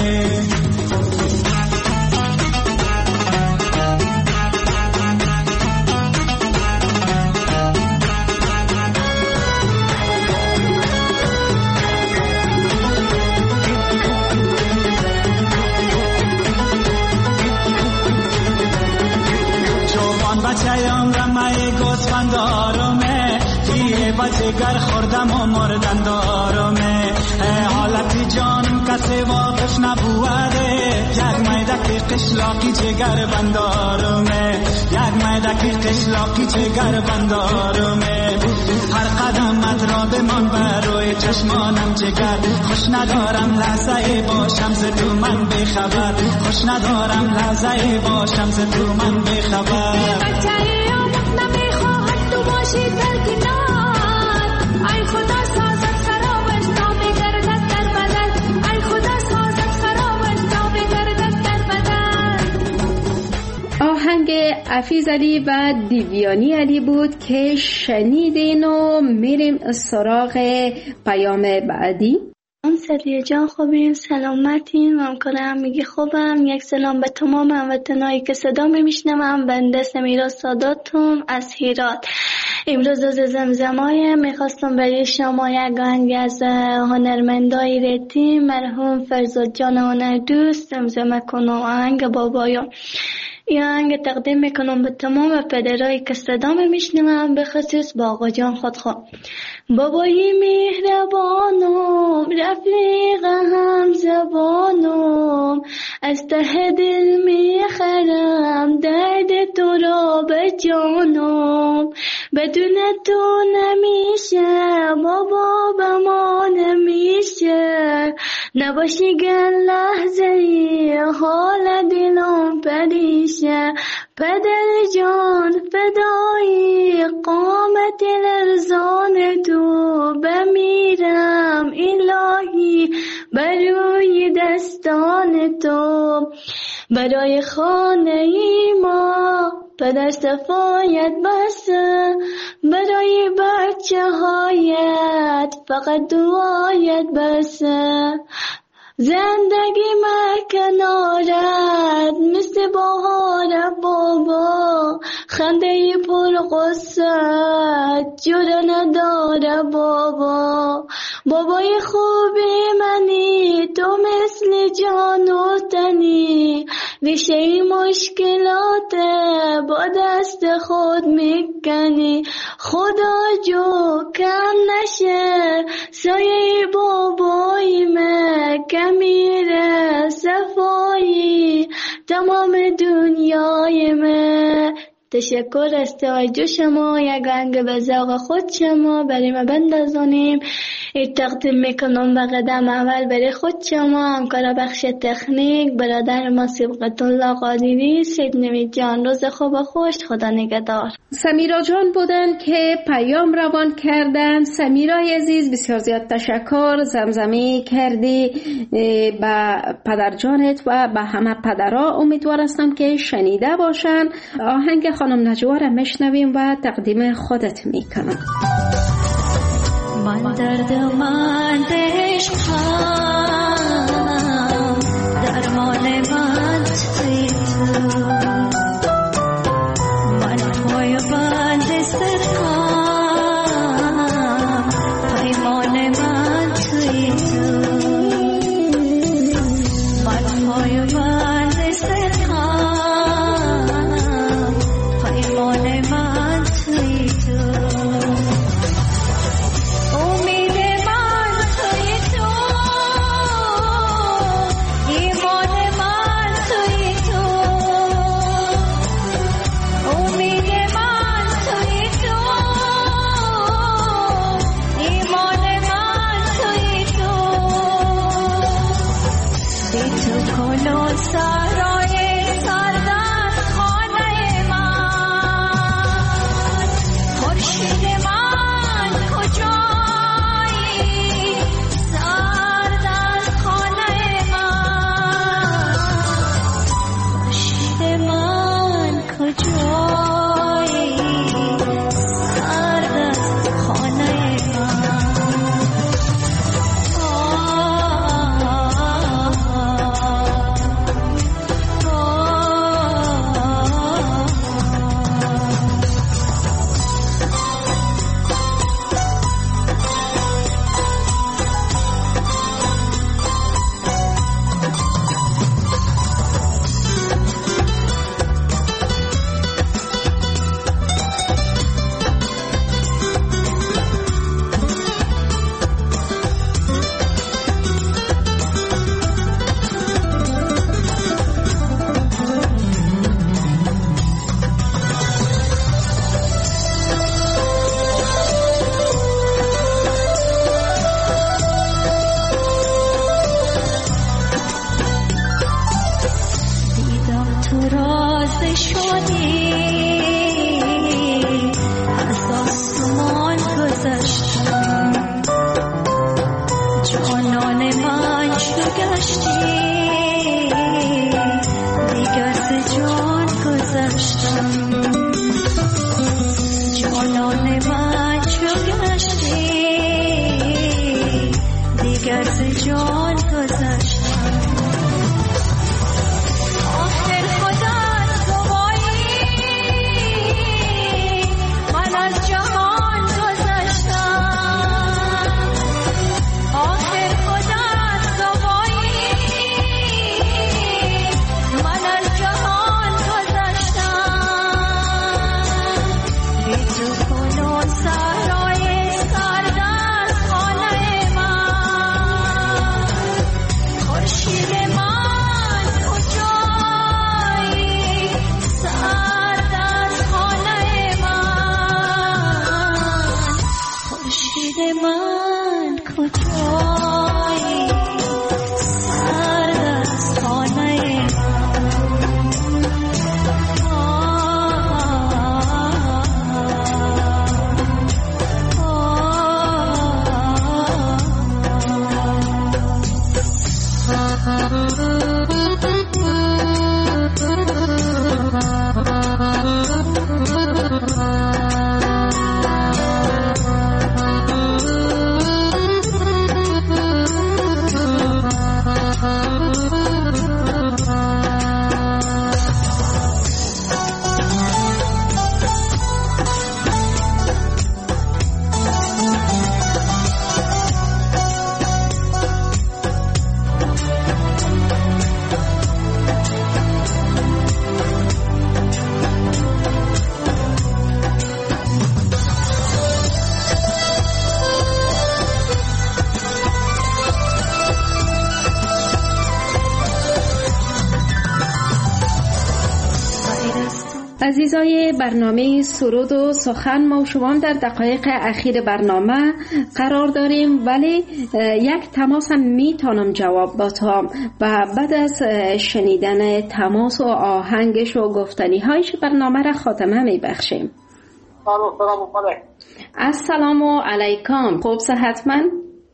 بچه‌ام رمه گوسفند آرامه یه بچه گر خوردم و مردن دارمه حالتی جانم کسی واقف نبوده یک میدک قشلاقی جگر بندارمه یک میدک قشلاقی جگر بندارمه هر قدمت را بمان بروی چشمانم جگر خوش ندارم لحظه باشم ز تو من بخبر خوش ندارم لحظه باشم ز تو من بخبر بچه آمد نمیخواهد تو باشی در کنار ای خدا سازد خرابش تا بگردد در بدن ای خدا سازد خرابش تا بگردد در بدن. آهنگ حفیظ علی و دیویانی علی بود که شنیدین و میریم سراغ پیام بعدی. سلیه جان خوبیم، سلامتیم، همکارم میگی خوبم. یک سلام به تمام هموطنایی که صدا میشنوم. بنده سمیرا ساداتم از هرات. امروز روز زمزمای میخواستم برای شما یک آهنگ از هنرمندای ریتم مرحوم فرزاد جان هنر دوست زمزمه کنم. آهنگ بابایم. این آهنگ تقدیم میکنم به تمام پدرایی که صدا میشنوم، به خصوص با آقا جان خودخواه. بابای مهربانم، رفیق هم زبانم، از ته دل میخرم درد تو را به جانم. بدون تو نمیشه بابا، به ما نمیشه، نباشی گل لحظه ای حال دلم پریشه. پدر جان فدایی قامت لرزان تو، بمیرم الهی بروی دستان تو. برای خانه ای ما پدر صفایت بسه، برای بچه هایت فقط دعایت بسه. زندگی مکنارت مثل بهار بابا، خنده پر غصه جوره نداره بابا. بابای خوبی منی تو، مثل جان و تنی، ریشه مشکلات با دست خود میکنی. خدا جو کم نشه سایه بابای من، کمیره صفایی تمام دنیای من. تشکر از توجه شما. یک آهنگ به ذوق خود شما برای ما بندازونیم. این تقدیم میکنم به قدم اول برای خود شما، همکار بخش تکنیک برادر ما صبغت الله قادری. سید نوید جان روز خوب و خوش، خدا نگهدار. سمیرا جان بودن که پیام روان کردن. سمیرای عزیز بسیار زیاد تشکر، زمزمه کردی به پدر جانت و به همه پدرها. امیدوار هستم که شنیده باشن. آهنگ خانم نجوا را میشنویم و تقدیم خودت میکنم. من دردمند عشقم، درمان من توی تو. من پایبند صدقم، پیمان من توی تو. من پایبند صدقم، پیمان من توی تو. جان من چو گشتی دیگر ز جان گذشتم آخر خودت گوایی من از جهان گذشتم آخر خودت گوایی من از جهان گذشتم ای تو کنون سرای سرد از خانه من خورشید من کجایی سرد از خانه من خورشید من کجایی سرد از خانه عزیزای برنامه سرود و سخن، ما و شما در دقایق اخیر برنامه قرار داریم، ولی یک تماس هم میتونم جواب بدم و بعد از شنیدن تماس و آهنگش و گفتنی هایش برنامه را خاتمه میبخشیم. السلام علیکم. خوب صحتمند؟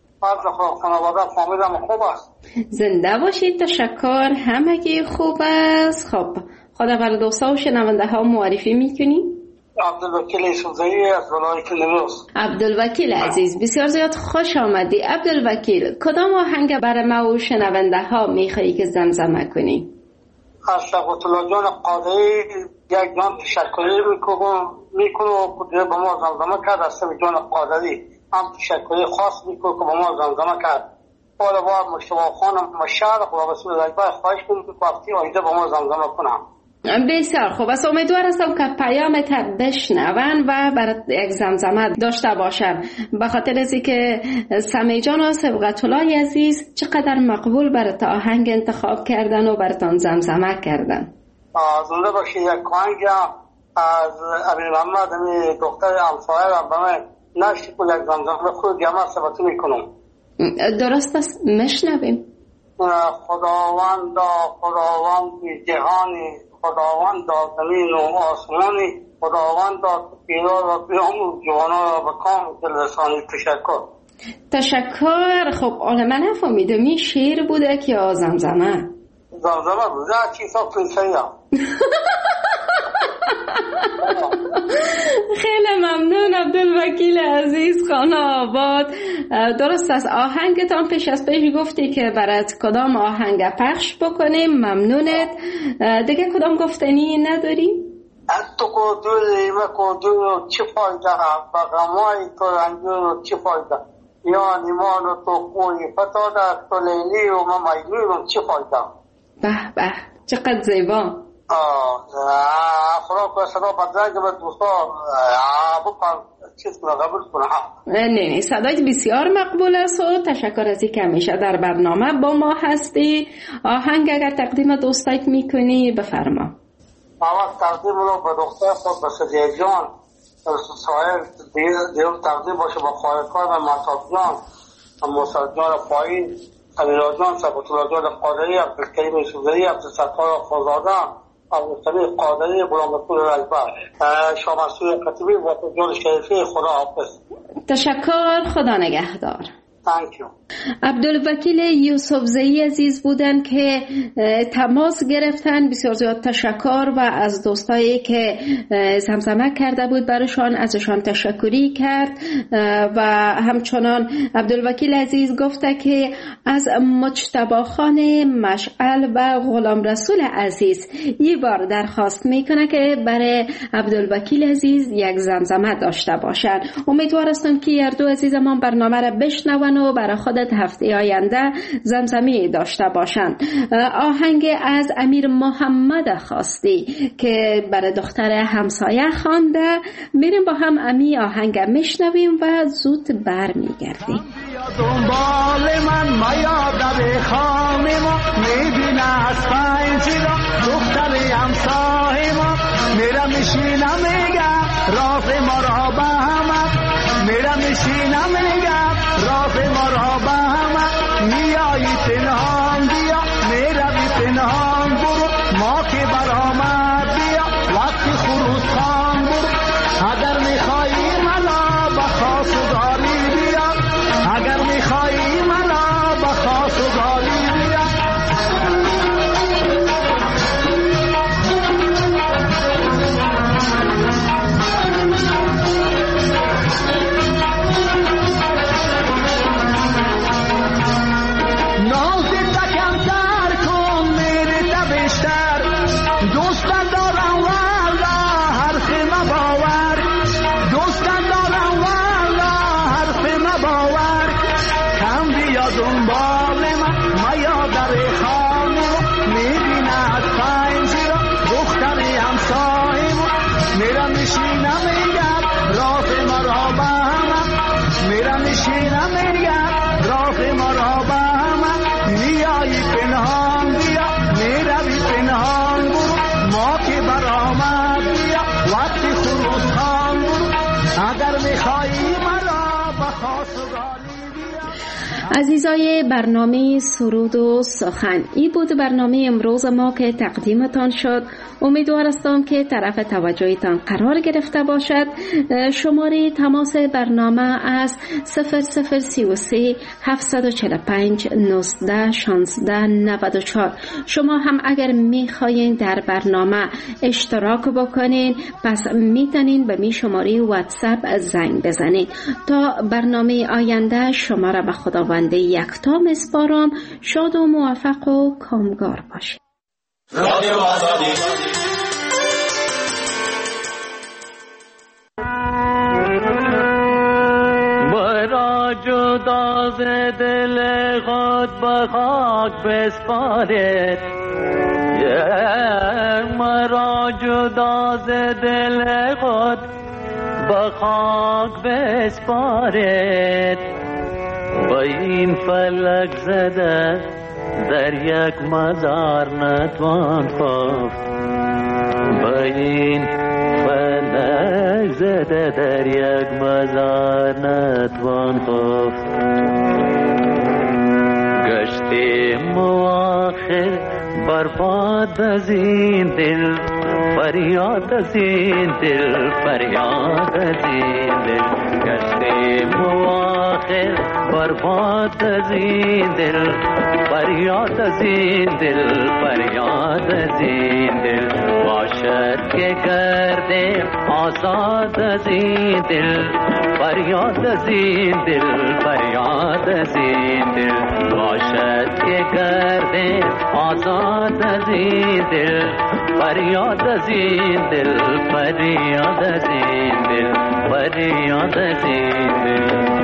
زنده باشید. تشکر. همگی خوب است. خب خدا بر دوستا و شنونده ها معرفی میکنی؟ عبدالوکیل سوزایی از ولایت نیمروز. عبدالوکیل عزیز، بسیار زیاد خوش آمدی. عبدالوکیل، کدام آهنگ برای ما و شنونده ها میخوایی که زمزمه کنی؟ از شفقت الله جان قادری یک جان تشکری میکنه و به ما زمزمه کرد. از جان قادری هم تشکری خاص میکنه که به ما زمزمه کرد. حالا با مشتبه خانم مشارق و رسول الله خواهش کنید که وقتی آیده به ما زمزمه کنم. بسیار خوب است. امیدوار هستم که پیامت بشنون و برای یک زمزمه داشته باشن، به خاطر از اینکه سمی جان و صبغت الله عزیز چقدر مقبول برات آهنگ انتخاب کردن و براتون زمزمه کردن. زنده باشی. یک آهنگ از ابی محمد دختر همسایه را به من نشتی که یک زمزمه خود دیگه ثبت میکنم. درست است، مشنویم. خداوند خداوند جهانی، خداوند زمین و آسمانی، خداوند پیرا و پیام جوانا را بکام دلرسانی. تشکر. تشکر. خب آن من نفهمیدم این شعر بوده که یا زمزمه؟ زمزمه بوده. چیزا پرنسایی هم. خیلی ممنون عبدالوکیل عزیز خانه آباد. درست است. آهنگتان پیش از پیش گفتی که برات کدام آهنگ پخش بکنیم. ممنونت. دیگه کدام گفتنی نداری؟ تو کدوری مکدور چه فایده با غمای تو رنگور چه فایده یا نیمان تو خوی فتاده تو لیلی و ما مجنون چه فایده. به به چقدر زیبا. خدا که صدا بدرنگ به دوستا بکن چیز کنه قبول کنه. نه نه صدایت بسیار مقبول است و تشکر از اینکه همیشه در برنامه با ما هستی. آهنگ اگر تقدیم دوستایت میکنی بفرما. اول تقدیم رو به دختر خود به صدیه جان سایر دیگر تقدیم باشه با خواهرکار و محتاب جان موسیقی جان پایین امیرا جان صفت الله جان قادری عبدالکریم سوزایی عبدالستار خوزاده عبدالسمی قادری غلامرسول رجبر شامرسوی قطبی و جان شریفی. خدا حافظ. تشکر. خدا نگهدار. Thank you. عبدالوکیل یوسفزئی عزیز بودن که تماس گرفتن. بسیار زیاد تشکر و از دوستایی که زمزمه کرده بود برشان ازشان تشکری کرد. و همچنان عبدالوکیل عزیز گفته که از مجتبی خان مشعل و غلام رسول عزیز یه بار درخواست میکنه که برای عبدالوکیل عزیز یک زمزمه داشته باشن. امیدوار هستم که هر دو عزیزمان برنامه را بشنون و برای خودت هفته آینده زمزمه داشته باشند. آهنگ از امیر محمد خواستی که برای دختر همسایه خوانده. میریم با هم امی آهنگ میشنویم و زود برمیگردیم. دنبال من میا در خانه ما میبینه از پنجی را دختر همسایه ما میرم میشینم میگم راز ما را به همه میرم میشینم میگم راز ما را به همه میایی پنهان بیا میروی پنهان برو ما که برآمد بیا وقتی خروس خان برو اگر میخوایی منا به خاص و داری بیا اگر میخوایی منا به خاص و داری بیا عزیزای برنامه سرود و سخن، ای بود برنامه امروز ما که تقدیمتان شد. امیدوار هستم که طرف توجهتان قرار گرفته باشد. شماره تماس برنامه از صفر صفر سی و سه هفتصد و چهل و پنج نوزده شانزده نود و چهار. شما هم اگر میخواین در برنامه اشتراک بکنین پس میتونین به می شماره واتساپ زنگ بزنین. تا برنامه آینده شما را به خداوند یکتا میسپارم. شاد و موفق و کامگار باشید. رادیو آزادی. مرا جدا ز دل خود به خاک بسپارید، مرا جدا ز دل خود به خاک بسپارید. با این فلک زده در یک مزار نتوان خفت، با این فلک زده در یک مزار نتوان خفت. گشتیم آخر برباد از این دل، فریاد از این دل، فریاد از این دل. گشتیم آخر برباد از این دل، فریاد از این دل، فریاد از این دل. باشد که گردیم آزاد از این دل، فریاد از این دل، فریاد از این دل. باشد که گردیم آزاد از این دل، فریاد از این دل، فریاد از این دل، فریاد از این دل.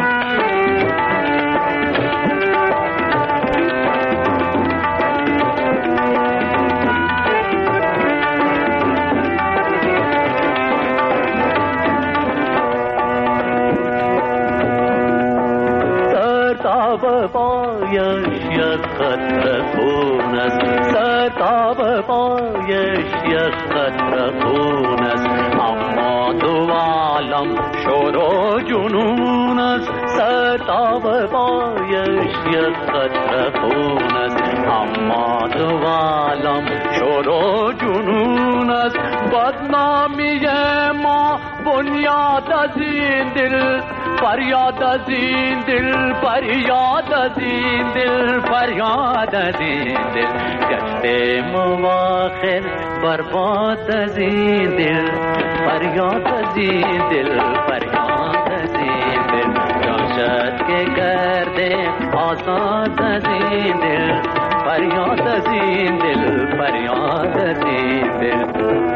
پایش یک قطره خون است، سرتاب پایش یک قطره خون است. اما دو عالم شور و جنون است، سرتاب پایش یک قطره خون است. اما دو عالم شور و جنون است. بدنامی ما بنیاد از این دل فریاد از این دل فریاد از این دل فریاد از این دل گشته مواخر برباد از این دل فریاد از این دل فریاد از این دل جاشد که کرده آزاد از این دل فریاد از این دل فریاد از این دل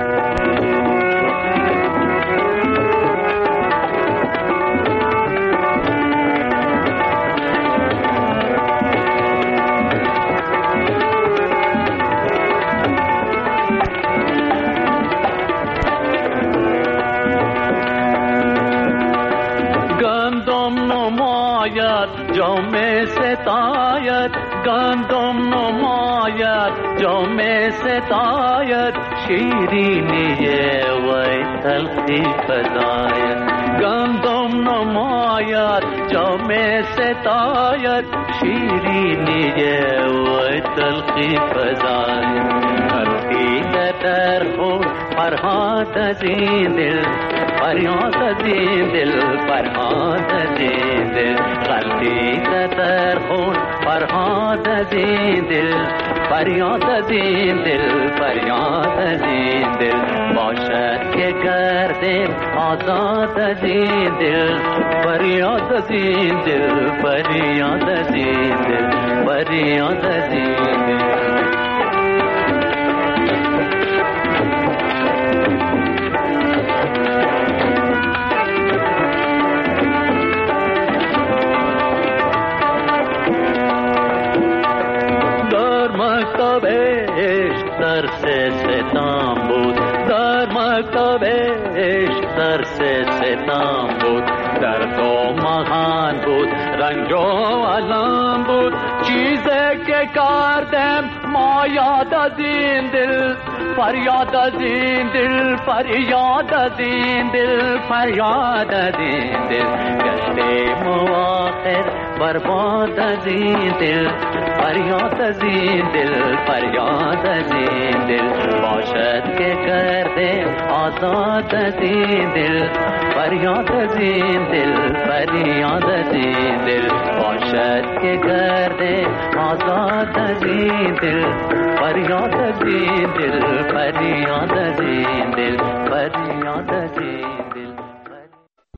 جام ستایت گندم نماید جام ستایت شیرینی وی تلخی فزاید گندم نماید جام ستایت شیرینی وی تلخی فزاید تلخی در خود فرهاد از این دل فریاد از این دل فریاد از این دل غلطی در خون فرهاد از این دل فریاد از این دل فریاد از این دل باشد که گردیم آزاد از این دل فریاد از این دل فریاد از این دل فریاد از این دل مکتب عشق درس ستم بود در مکتب عشق درس ستم بود در دو مهان بود رنج و علم بود چیزی که کردم ما یاد از این دل فریاد از این دل فریاد از این دل فریاد از این دل گشته مواخر برباد از این دل فریاد از این دل فریاد از این دل باشد که کرده آزاد از این دل فریاد از این دل فریاد از این دل باشد که کرده آزاد از این دل فریاد از این دل فریاد از این دل فریاد از این